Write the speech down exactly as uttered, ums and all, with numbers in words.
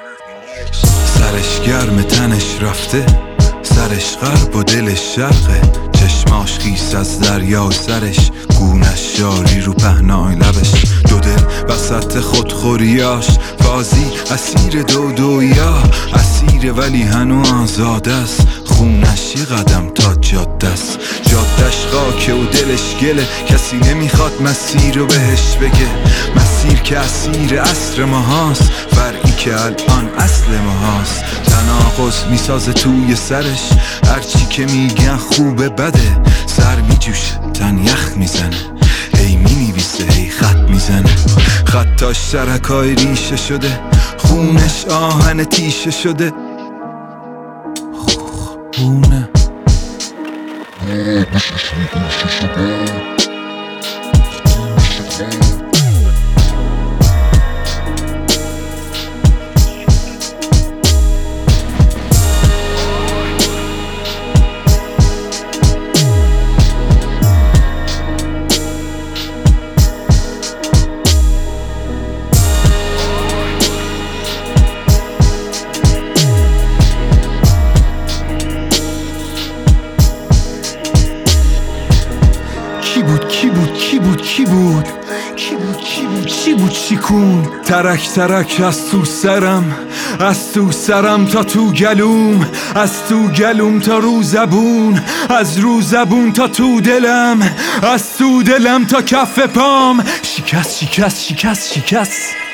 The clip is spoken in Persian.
سرش گرم تنش رفته، سرش غرب و دلش شرقه، چشماش خیس از دریا و سرش گونش جاری رو پهنای لبش. دو دل وسط خودخوریاش، بازی اسیر دو دویا، اسیر ولی هنو آزاده است، خونش یه قدم تا جاده است. جادش خاکه و دلش گله، کسی نمیخواد مسیر رو بهش بگه، مسیر که اسیر عصر ماهاست، فرقی که الان اصل ماهاست. تناقض میسازه توی سرش، هرچی که میگن خوبه بده، سر میجوشه تن یخ میزنه، هی مینویسه هی خط میزنه، خطاش سرکای ریشه شده، خونش آهن تیشه شده. خونه کی بود کی بود کی بود کی بود کی بود کی بود کی بود شیکون، ترک ترک از تو سرم، از تو سرم تا تو گلوم، از تو گلوم تا رو زبون، از رو زبون تا تو دلم، از تو دلم تا کف پام. شکست شکست شکست شکست